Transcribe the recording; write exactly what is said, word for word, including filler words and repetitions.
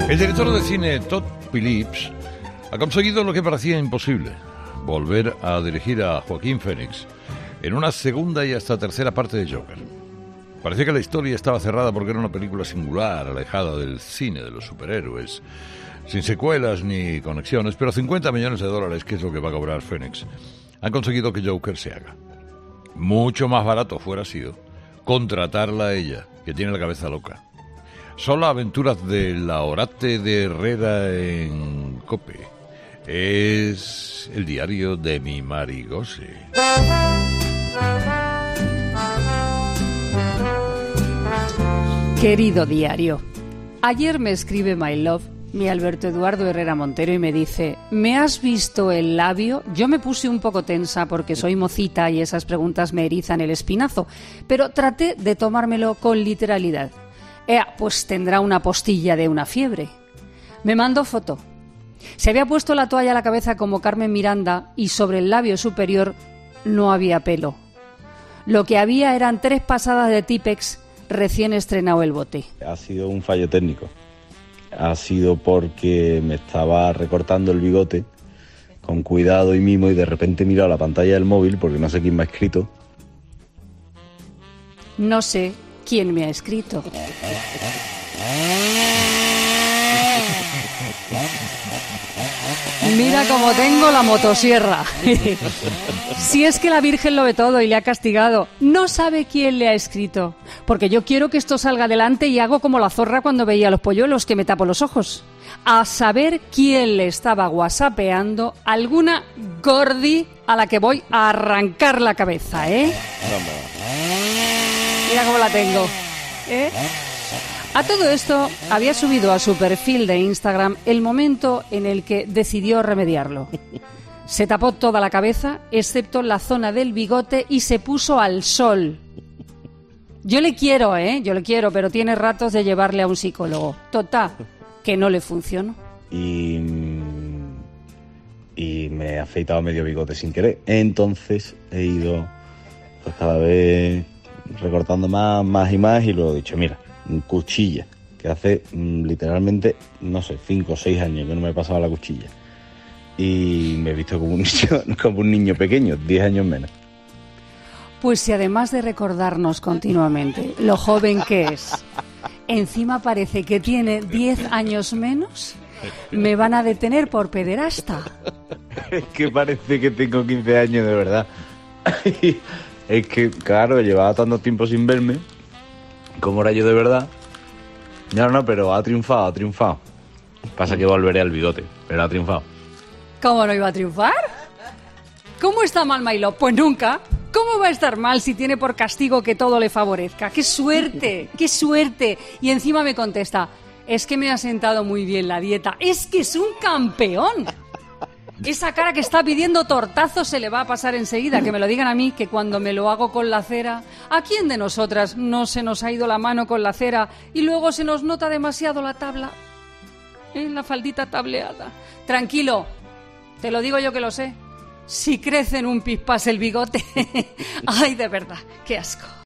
El director de cine Todd Phillips ha conseguido lo que parecía imposible: volver a dirigir a Joaquín Phoenix en una segunda y hasta tercera parte de Joker. Parecía que la historia estaba cerrada porque era una película singular, alejada del cine de los superhéroes, sin secuelas ni conexiones, pero cincuenta millones de dólares, que es lo que va a cobrar Phoenix, han conseguido que Joker se haga. Mucho más barato fuera sido contratarla a ella, que tiene la cabeza loca. Son las aventuras de la Orate de Herrera en COPE. Es el diario de mi Marigose. Querido diario, ayer me escribe My Love, mi Alberto Eduardo Herrera Montero, y me dice: ¿me has visto el labio? Yo me puse un poco tensa porque soy mocita y esas preguntas me erizan el espinazo, pero traté de tomármelo con literalidad. Ea, pues tendrá una postilla de una fiebre. Me mandó foto. Se había puesto la toalla a la cabeza como Carmen Miranda y sobre el labio superior no había pelo. Lo que había eran tres pasadas de Tipex recién estrenado el bote. Ha sido un fallo técnico. Ha sido porque me estaba recortando el bigote con cuidado y mimo y de repente he mirado la pantalla del móvil porque no sé quién me ha escrito. No sé quién me ha escrito. Mira cómo tengo la motosierra. Si es que la Virgen lo ve todo y le ha castigado. No sabe quién le ha escrito. Porque yo quiero que esto salga adelante y hago como la zorra cuando veía a los polluelos, que me tapo los ojos. A saber quién le estaba whatsappeando alguna gordi a la que voy a arrancar la cabeza, ¿eh? Mira cómo la tengo, ¿eh? A todo esto, había subido a su perfil de Instagram el momento en el que decidió remediarlo. Se tapó toda la cabeza, excepto la zona del bigote, y se puso al sol. Yo le quiero, ¿eh? Yo le quiero, pero tiene ratos de llevarle a un psicólogo. Total, que no le funcionó. Y, y me he afeitado medio bigote sin querer. Entonces he ido pues cada vez recortando más, más y más, y luego he dicho, mira, cuchilla, que hace mmm, literalmente, no sé, cinco o seis años que no me he pasado la cuchilla. Y me he visto como un niño, como un niño pequeño, diez años menos. Pues si además de recordarnos continuamente lo joven que es, encima parece que tiene diez años menos, me van a detener por pederasta. Es que parece que tengo quince años de verdad. Es que, claro, llevaba tanto tiempo sin verme, como era yo de verdad. No, no, pero ha triunfado, ha triunfado. Pasa que volveré al bigote, pero ha triunfado. ¿Cómo no iba a triunfar? ¿Cómo está mal My Love? Pues nunca. ¿Cómo va a estar mal si tiene por castigo que todo le favorezca? ¡Qué suerte! ¡Qué suerte! Y encima me contesta: es que me ha sentado muy bien la dieta. ¡Es que es un campeón! Esa cara que está pidiendo tortazos se le va a pasar enseguida. Que me lo digan a mí, que cuando me lo hago con la cera, ¿a quién de nosotras no se nos ha ido la mano con la cera y luego se nos nota demasiado la tabla? ¿Eh? La faldita tableada. Tranquilo, te lo digo yo que lo sé. Si crece en un pispás el bigote, ay, de verdad, qué asco.